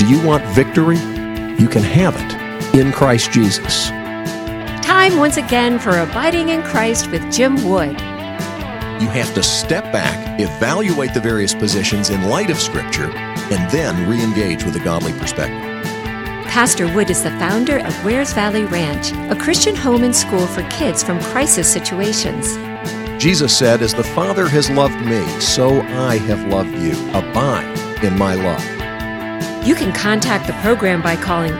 Do you want victory? You can have it in Christ Jesus. Time once again for Abiding in Christ with Jim Wood. You have to step back, evaluate the various positions in light of Scripture, and then re-engage with a godly perspective. Pastor Wood is the founder of Wares Valley Ranch, a Christian home and school for kids from crisis situations. Jesus said, "As the Father has loved me, so I have loved you. Abide in my love." You can contact the program by calling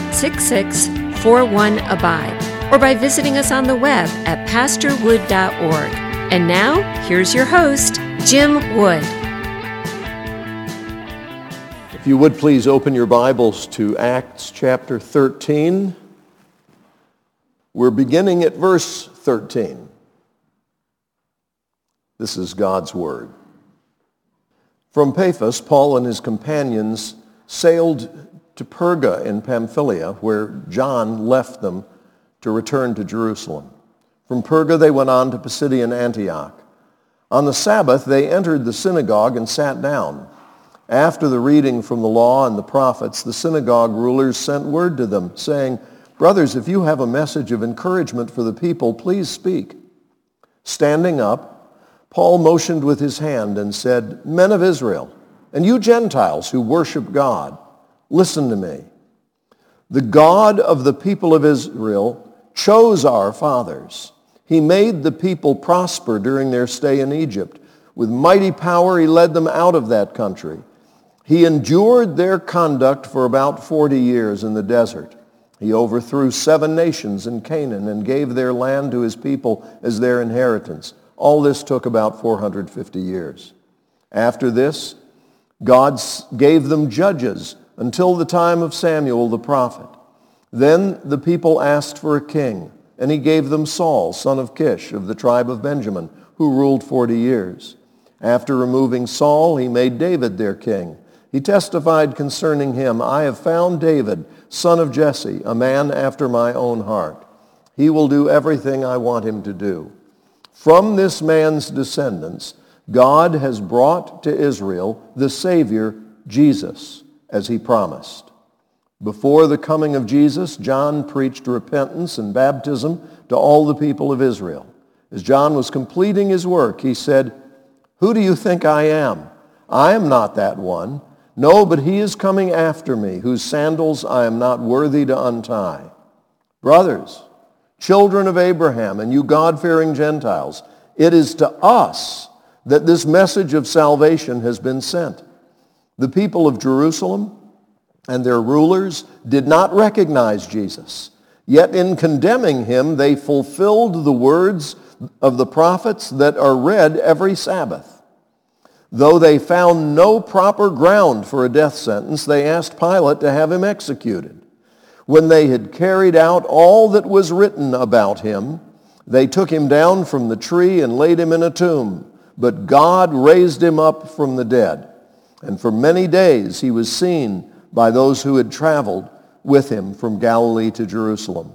866-41-ABIDE or by visiting us on the web at pastorwood.org. And now, here's your host, Jim Wood. If you would please open your Bibles to Acts chapter 13. We're beginning at verse 13. This is God's Word. From Paphos, Paul and his companions sailed to Perga in Pamphylia, where John left them to return to Jerusalem. From Perga they went on to Pisidian Antioch. On the Sabbath they entered the synagogue and sat down. After the reading from the law and the prophets, the synagogue rulers sent word to them, saying, "Brothers, if you have a message of encouragement for the people, please speak." Standing up, Paul motioned with his hand and said, "Men of Israel, and you Gentiles who worship God, listen to me. The God of the people of Israel chose our fathers. He made the people prosper during their stay in Egypt. With mighty power he led them out of that country. He endured their conduct for about 40 years in the desert. He overthrew 7 nations in Canaan and gave their land to his people as their inheritance. All this took about 450 years. After this, God gave them judges until the time of Samuel the prophet. Then the people asked for a king, and he gave them Saul, son of Kish, of the tribe of Benjamin, who ruled 40 years. After removing Saul, he made David their king. He testified concerning him, "I have found David, son of Jesse, a man after my own heart. He will do everything I want him to do." From this man's descendants, God has brought to Israel the Savior, Jesus, as he promised. Before the coming of Jesus, John preached repentance and baptism to all the people of Israel. As John was completing his work, he said, "Who do you think I am? I am not that one. No, but he is coming after me, whose sandals I am not worthy to untie. Brothers, children of Abraham, and you God-fearing Gentiles, it is to us that this message of salvation has been sent. The people of Jerusalem and their rulers did not recognize Jesus. Yet in condemning him, they fulfilled the words of the prophets that are read every Sabbath. Though they found no proper ground for a death sentence, they asked Pilate to have him executed. When they had carried out all that was written about him, they took him down from the tree and laid him in a tomb. But God raised him up from the dead. And for many days he was seen by those who had traveled with him from Galilee to Jerusalem.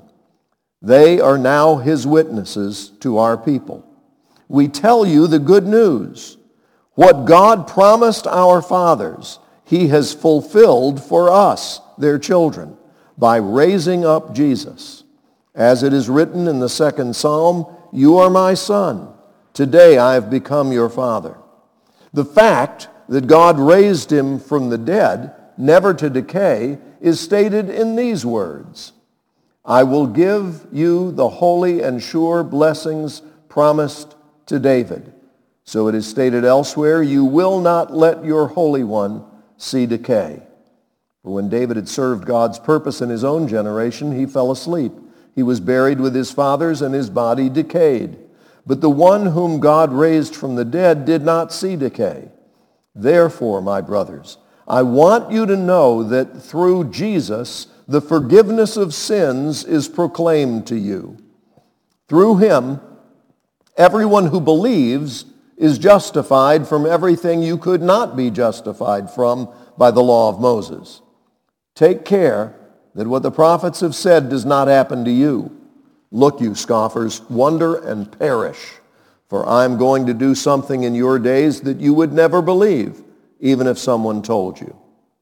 They are now his witnesses to our people. We tell you the good news. What God promised our fathers, he has fulfilled for us, their children, by raising up Jesus. As it is written in the 2nd Psalm, "You are my son. Today I have become your father." The fact that God raised him from the dead, never to decay, is stated in these words, "I will give you the holy and sure blessings promised to David." So it is stated elsewhere, "You will not let your Holy One see decay." For when David had served God's purpose in his own generation, he fell asleep. He was buried with his fathers, and his body decayed. But the one whom God raised from the dead did not see decay. Therefore, my brothers, I want you to know that through Jesus, the forgiveness of sins is proclaimed to you. Through him, everyone who believes is justified from everything you could not be justified from by the law of Moses. Take care that what the prophets have said does not happen to you. Look, you scoffers, wonder and perish, for I am going to do something in your days that you would never believe, even if someone told you.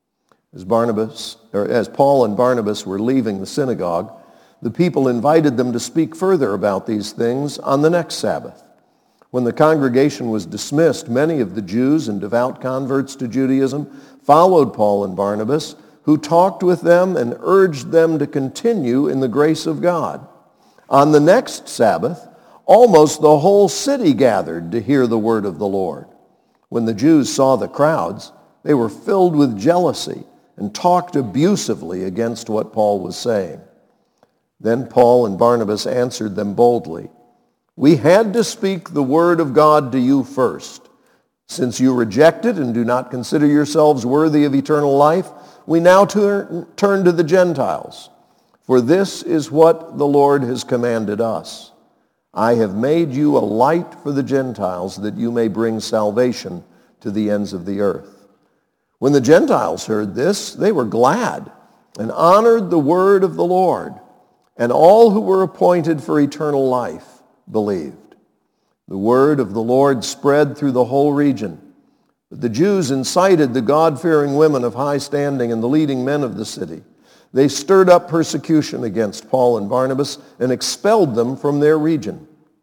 As Paul and Barnabas were leaving the synagogue, the people invited them to speak further about these things on the next Sabbath. When the congregation was dismissed, many of the Jews and devout converts to Judaism followed Paul and Barnabas, who talked with them and urged them to continue in the grace of God. On the next Sabbath, almost the whole city gathered to hear the word of the Lord. When the Jews saw the crowds, they were filled with jealousy and talked abusively against what Paul was saying. Then Paul and Barnabas answered them boldly, "We had to speak the word of God to you first. Since you reject it and do not consider yourselves worthy of eternal life, we now turn to the Gentiles. For this is what the Lord has commanded us. I have made you a light for the Gentiles, that you may bring salvation to the ends of the earth." When the Gentiles heard this, they were glad and honored the word of the Lord, and all who were appointed for eternal life believed. The word of the Lord spread through the whole region. But the Jews incited the God-fearing women of high standing and the leading men of the city. They stirred up persecution against Paul and Barnabas and expelled them from their region.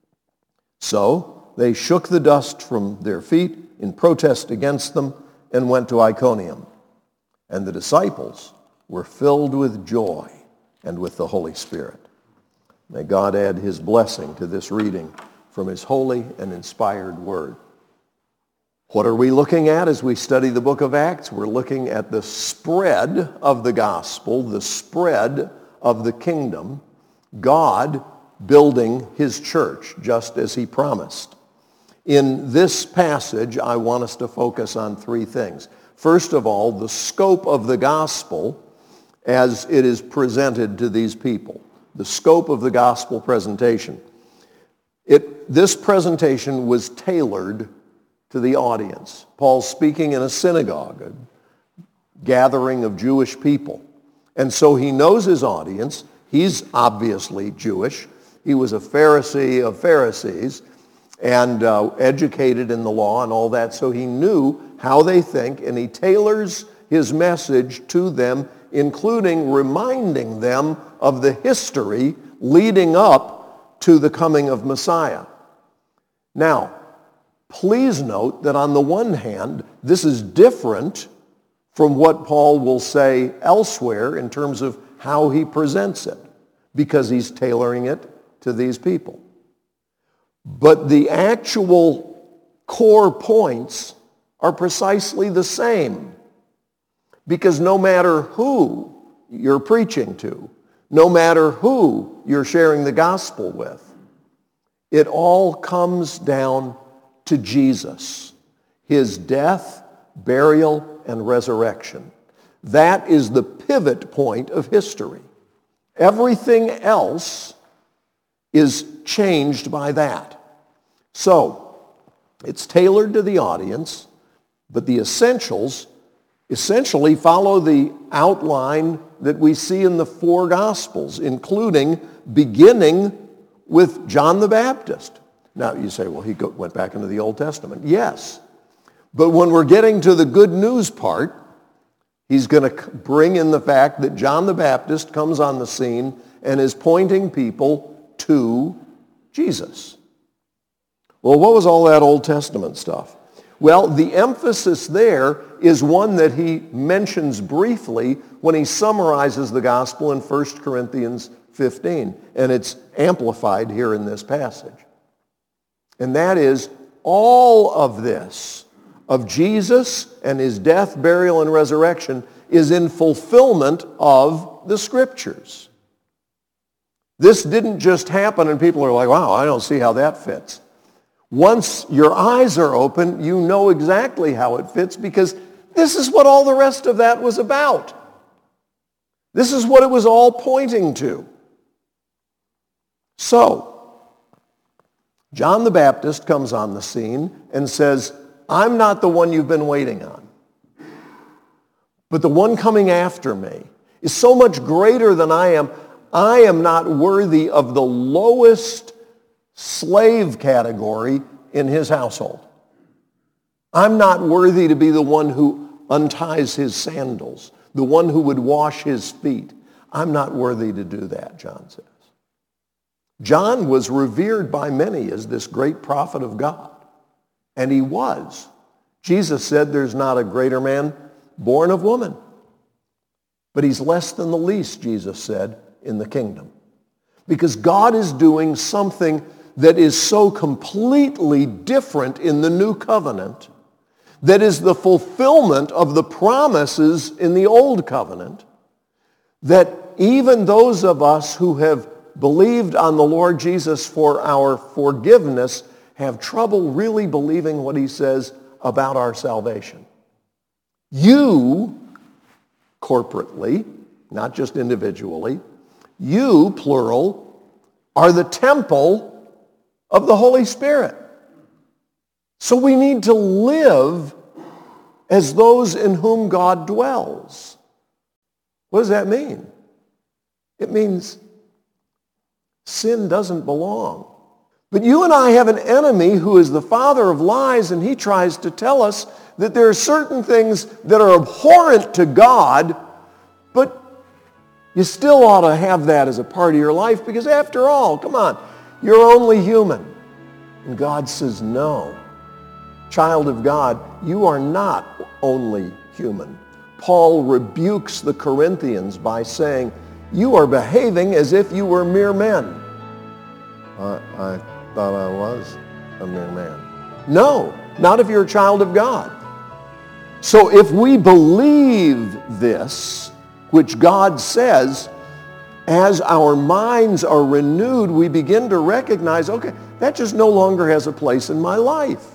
So they shook the dust from their feet in protest against them and went to Iconium. And the disciples were filled with joy and with the Holy Spirit. May God add his blessing to this reading from his holy and inspired word. What are we looking at as we study the book of Acts? We're looking at the spread of the gospel, the spread of the kingdom, God building his church just as he promised. In this passage, I want us to focus on three things. First of all, the scope of the gospel as it is presented to these people. The scope of the gospel presentation. This presentation was tailored to the audience. Paul's speaking in a synagogue, a gathering of Jewish people. And so he knows his audience. He's obviously Jewish. He was a Pharisee of Pharisees and educated in the law and all that. So he knew how they think, and he tailors his message to them, including reminding them of the history leading up to the coming of Messiah. Now, please note that on the one hand, this is different from what Paul will say elsewhere in terms of how he presents it, because he's tailoring it to these people. But the actual core points are precisely the same, because no matter who you're preaching to, no matter who you're sharing the gospel with, it all comes down to Jesus, his death, burial, and resurrection. That is the pivot point of history. Everything else is changed by that. So, it's tailored to the audience, but the essentials essentially follow the outline that we see in the four Gospels, including beginning with John the Baptist. Now, you say, well, he went back into the Old Testament. Yes. But when we're getting to the good news part, he's going to bring in the fact that John the Baptist comes on the scene and is pointing people to Jesus. Well, what was all that Old Testament stuff? Well, the emphasis there is one that he mentions briefly when he summarizes the gospel in 1 Corinthians 15, and it's amplified here in this passage. And that is all of this, of Jesus and his death, burial, and resurrection, is in fulfillment of the Scriptures. This didn't just happen and people are like, wow, I don't see how that fits. Once your eyes are open, you know exactly how it fits, because this is what all the rest of that was about. This is what it was all pointing to. So, John the Baptist comes on the scene and says, I'm not the one you've been waiting on, but the one coming after me is so much greater than I am. I am not worthy of the lowest slave category in his household. I'm not worthy to be the one who unties his sandals, the one who would wash his feet. I'm not worthy to do that, John says. John was revered by many as this great prophet of God, and he was. Jesus said there's not a greater man born of woman, but he's less than the least, Jesus said, in the kingdom. Because God is doing something that is so completely different in the new covenant, that is the fulfillment of the promises in the old covenant, that even those of us who have believed on the Lord Jesus for our forgiveness have trouble really believing what he says about our salvation. You, corporately, not just individually, you, plural, are the temple of the Holy Spirit. So we need to live as those in whom God dwells. What does that mean? It means sin doesn't belong. But you and I have an enemy who is the father of lies, and he tries to tell us that there are certain things that are abhorrent to God, but you still ought to have that as a part of your life, because after all, come on, you're only human. And God says, no. Child of God, you are not only human. Paul rebukes the Corinthians by saying, you are behaving as if you were mere men. I thought I was a mere man. No, not if you're a child of God. So if we believe this, which God says, as our minds are renewed, we begin to recognize, okay, that just no longer has a place in my life.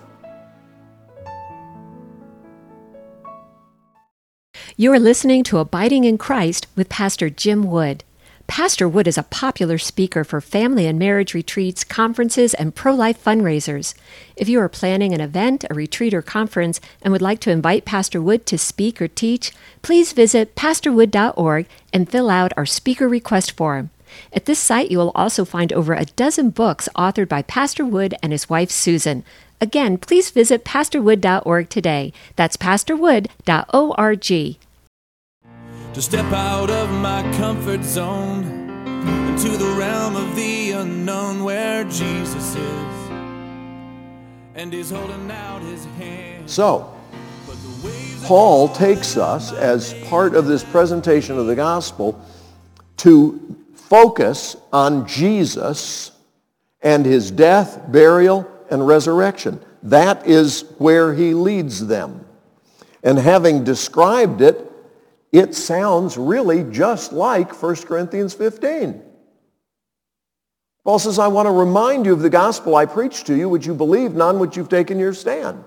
You are listening to Abiding in Christ with Pastor Jim Wood. Pastor Wood is a popular speaker for family and marriage retreats, conferences, and pro-life fundraisers. If you are planning an event, a retreat, or conference and would like to invite Pastor Wood to speak or teach, please visit pastorwood.org and fill out our speaker request form. At this site, you will also find over a dozen books authored by Pastor Wood and his wife, Susan. Again, please visit pastorwood.org today. That's pastorwood.org. To step out of my comfort zone into the realm of the unknown where Jesus is, and he's holding out his hand. So, Paul takes us as part of this presentation of the gospel to focus on Jesus and his death, burial, and resurrection. That is where he leads them. And having described it, it sounds really just like 1 Corinthians 15. Paul says, I want to remind you of the gospel I preached to you, which you believed, and on which you've taken your stand.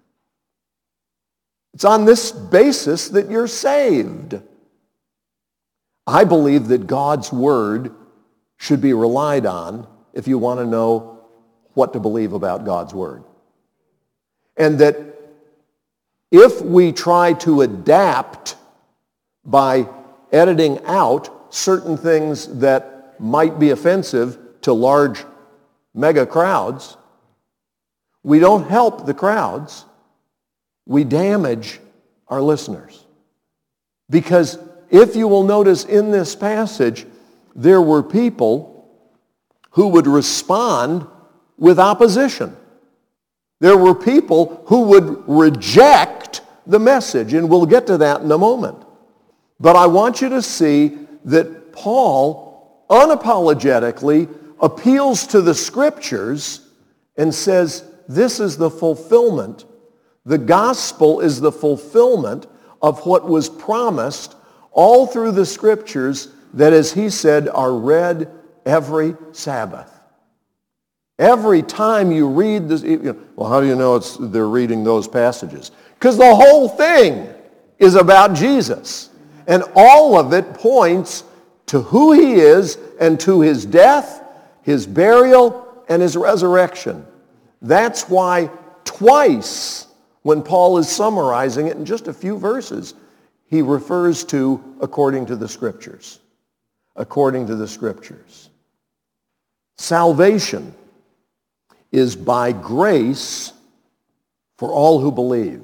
It's on this basis that you're saved. I believe that God's word should be relied on if you want to know what to believe about God's word. And that if we try to adapt by editing out certain things that might be offensive to large mega crowds, we don't help the crowds, we damage our listeners. Because if you will notice in this passage, there were people who would respond with opposition. There were people who would reject the message, and we'll get to that in a moment. But I want you to see that Paul unapologetically appeals to the scriptures and says, this is the fulfillment. The gospel is the fulfillment of what was promised all through the scriptures that, as he said, are read every Sabbath. Every time you read this, well, how do you know they're reading those passages? Because the whole thing is about Jesus. And all of it points to who he is and to his death, his burial, and his resurrection. That's why twice, when Paul is summarizing it in just a few verses, he refers to according to the scriptures. According to the scriptures. Salvation is by grace for all who believe.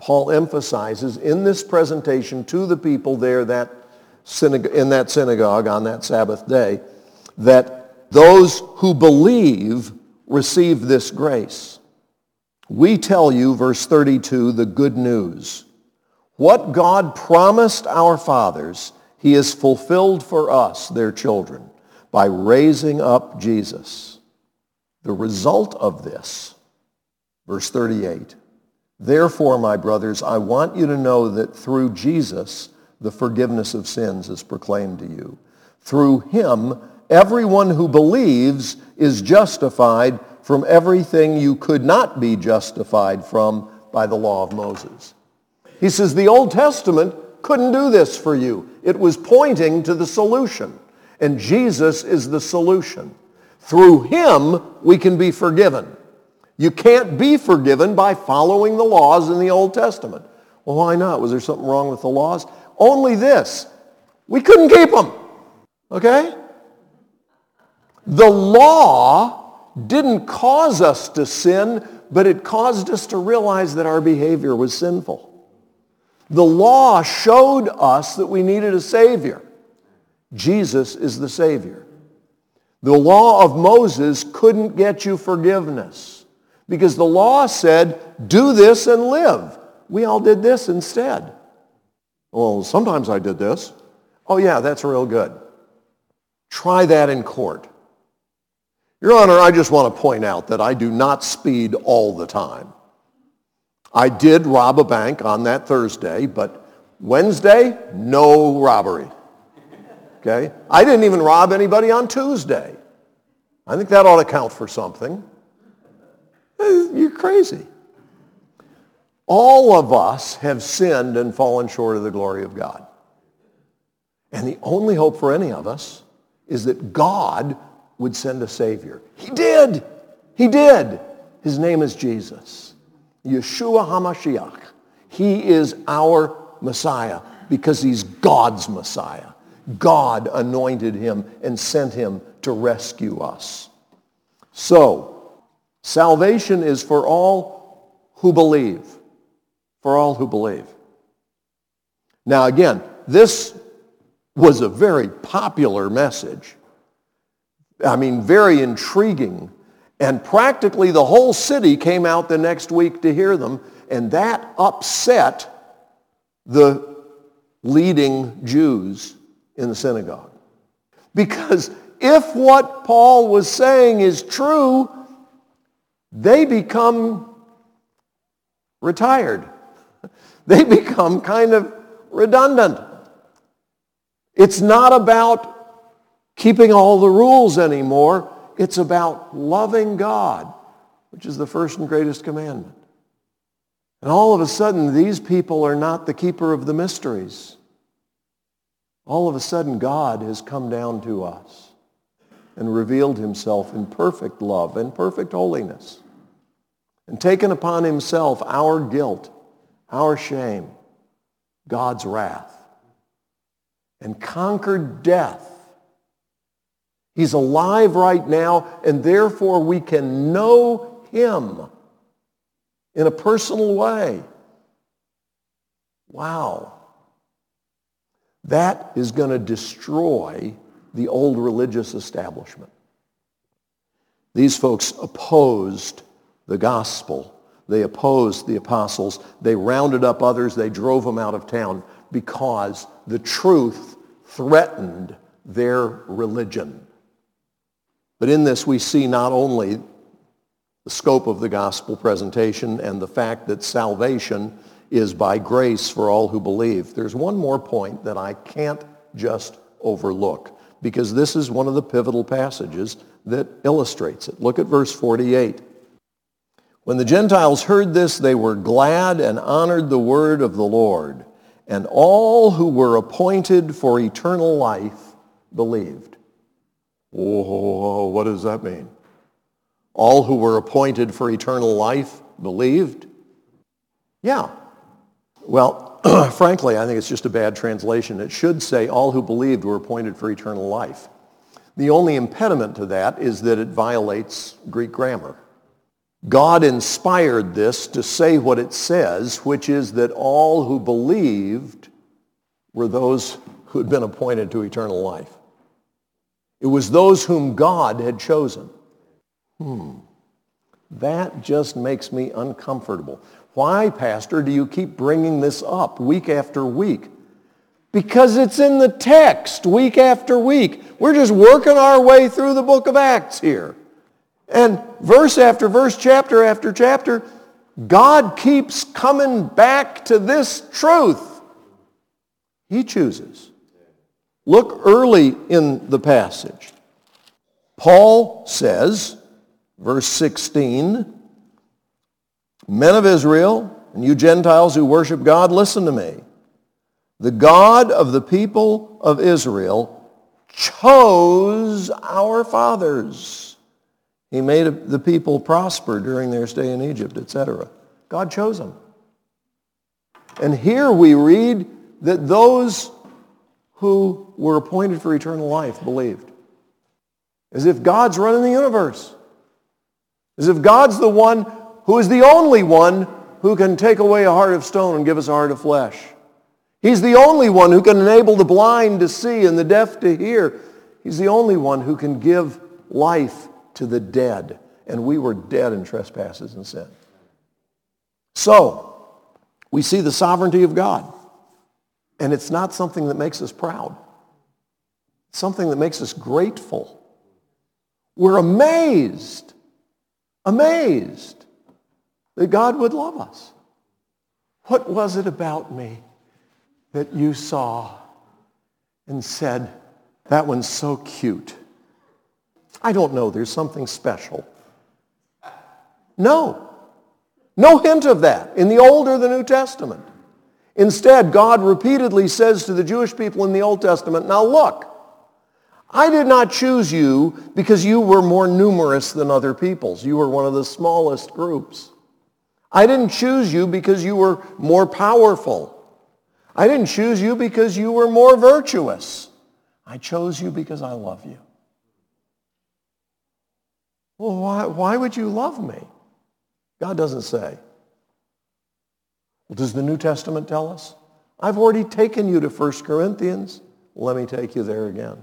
Paul emphasizes in this presentation to the people there in that synagogue on that Sabbath day that those who believe receive this grace. We tell you, verse 32, the good news. What God promised our fathers, he has fulfilled for us, their children, by raising up Jesus. The result of this, verse 38, therefore, my brothers, I want you to know that through Jesus, the forgiveness of sins is proclaimed to you. Through him, everyone who believes is justified from everything you could not be justified from by the law of Moses. He says the Old Testament couldn't do this for you. It was pointing to the solution, and Jesus is the solution. Through him, we can be forgiven. You can't be forgiven by following the laws in the Old Testament. Well, why not? Was there something wrong with the laws? Only this. We couldn't keep them. Okay? The law didn't cause us to sin, but it caused us to realize that our behavior was sinful. The law showed us that we needed a Savior. Jesus is the Savior. The law of Moses couldn't get you forgiveness because the law said, do this and live. We all did this instead. Well, sometimes I did this. Oh yeah, that's real good. Try that in court. Your Honor, I just want to point out that I do not speed all the time. I did rob a bank on that Thursday, but Wednesday, no robbery. Okay? I didn't even rob anybody on Tuesday. I think that ought to count for something. You're crazy. All of us have sinned and fallen short of the glory of God. And the only hope for any of us is that God would send a Savior. He did. He did. His name is Jesus. Yeshua HaMashiach. He is our Messiah because he's God's Messiah. God anointed him and sent him to rescue us. So, salvation is for all who believe. For all who believe. Now again, this was a very popular message. I mean, very intriguing. And practically the whole city came out the next week to hear them, and that upset the leading Jews in the synagogue. Because if what Paul was saying is true, they become retired. They become kind of redundant. It's not about keeping all the rules anymore. It's about loving God, which is the first and greatest commandment. And all of a sudden, these people are not the keeper of the mysteries. All of a sudden, God has come down to us and revealed himself in perfect love and perfect holiness and taken upon himself our guilt, our shame, God's wrath, and conquered death. He's alive right now, and therefore we can know him in a personal way. Wow. That is going to destroy the old religious establishment. These folks opposed the gospel. They opposed the apostles. They rounded up others. They drove them out of town because the truth threatened their religion. But in this we see not only the scope of the gospel presentation and the fact that salvation is by grace for all who believe. There's one more point that I can't just overlook because this is one of the pivotal passages that illustrates it. Look at verse 48. When the Gentiles heard this, they were glad and honored the word of the Lord, and all who were appointed for eternal life believed. Oh, what does that mean? All who were appointed for eternal life believed? Yeah. Well, frankly, I think it's just a bad translation. It should say all who believed were appointed for eternal life. The only impediment to that is that it violates Greek grammar. God inspired this to say what it says, which is that all who believed were those who had been appointed to eternal life. It was those whom God had chosen. That just makes me uncomfortable. Why, Pastor, do you keep bringing this up week after week? Because it's in the text week after week. We're just working our way through the book of Acts here. And verse after verse, chapter after chapter, God keeps coming back to this truth. He chooses. Look early in the passage. Paul says, verse 16, "Men of Israel, and you Gentiles who worship God, listen to me. The God of the people of Israel chose our fathers. He made the people prosper during their stay in Egypt, etc." God chose them. And here we read that those who were appointed for eternal life believed. As if God's running the universe. As if God's the one who is the only one who can take away a heart of stone and give us a heart of flesh. He's the only one who can enable the blind to see and the deaf to hear. He's the only one who can give life to the dead. And we were dead in trespasses and sin. So, we see the sovereignty of God. And it's not something that makes us proud. It's something that makes us grateful. We're amazed that God would love us. What was it about me that you saw and said, that one's so cute? I don't know, there's something special. No hint of that in the Old or the New Testament. Instead, God repeatedly says to the Jewish people in the Old Testament, now look, I did not choose you because you were more numerous than other peoples. You were one of the smallest groups. I didn't choose you because you were more powerful. I didn't choose you because you were more virtuous. I chose you because I love you. Well, why would you love me? God doesn't say. Well, does the New Testament tell us? I've already taken you to 1 Corinthians. Let me take you there again.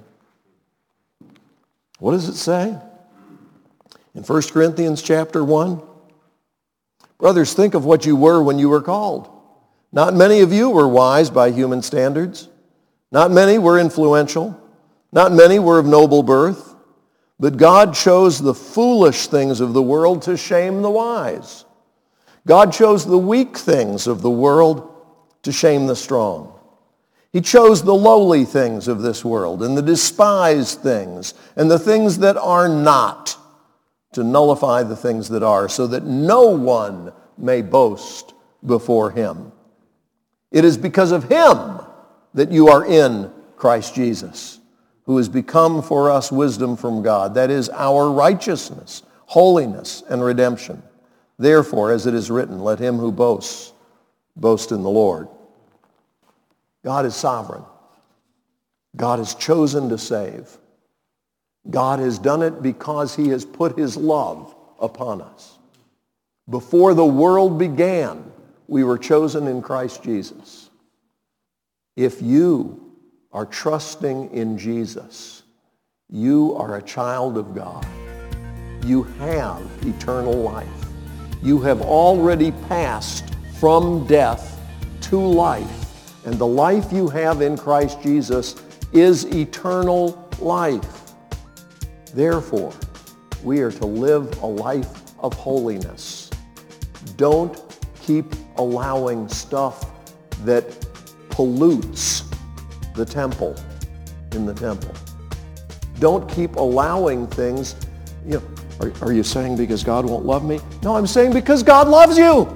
What does it say? In 1 Corinthians chapter 1, brothers, think of what you were when you were called. Not many of you were wise by human standards. Not many were influential. Not many were of noble birth. But God chose the foolish things of the world to shame the wise. God chose the weak things of the world to shame the strong. He chose the lowly things of this world and the despised things and the things that are not to nullify the things that are, so that no one may boast before him. It is because of him that you are in Christ Jesus, who has become for us wisdom from God. That is our righteousness, holiness, and redemption. Therefore, as it is written, let him who boasts, boast in the Lord. God is sovereign. God has chosen to save. God has done it because he has put his love upon us. Before the world began, we were chosen in Christ Jesus. If you are trusting in Jesus, you are a child of God. You have eternal life. You have already passed from death to life. And the life you have in Christ Jesus is eternal life. Therefore, we are to live a life of holiness. Don't keep allowing stuff that pollutes the temple in the temple. Don't keep allowing things. Are you saying because God won't love me? No, I'm saying because God loves you.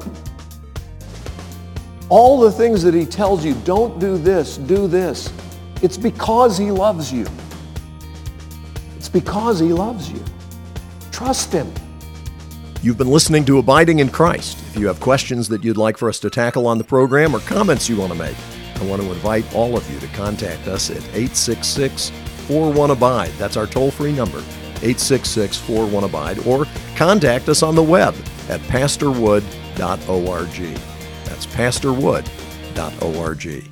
All the things that he tells you, don't do this, do this. It's because he loves you. It's because he loves you. Trust him. You've been listening to Abiding in Christ. If you have questions that you'd like for us to tackle on the program or comments you want to make, I want to invite all of you to contact us at 866-41-ABIDE. That's our toll-free number, 866-41-ABIDE, or contact us on the web at pastorwood.org. That's pastorwood.org.